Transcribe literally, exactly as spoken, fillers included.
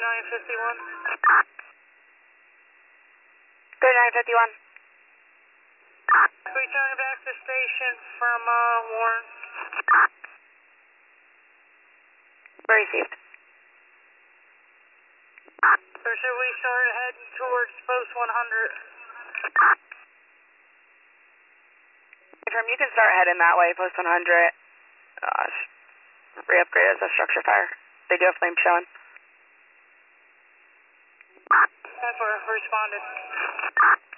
thirty-nine fifty-one. thirty-nine fifty-one. Returning back to station from uh, Warren. Received. Or should we start heading towards post one hundred? Confirm, you can start heading that way, post one hundred. Gosh. Re-upgrade as a structure fire. They do have flame showing. That's where responded.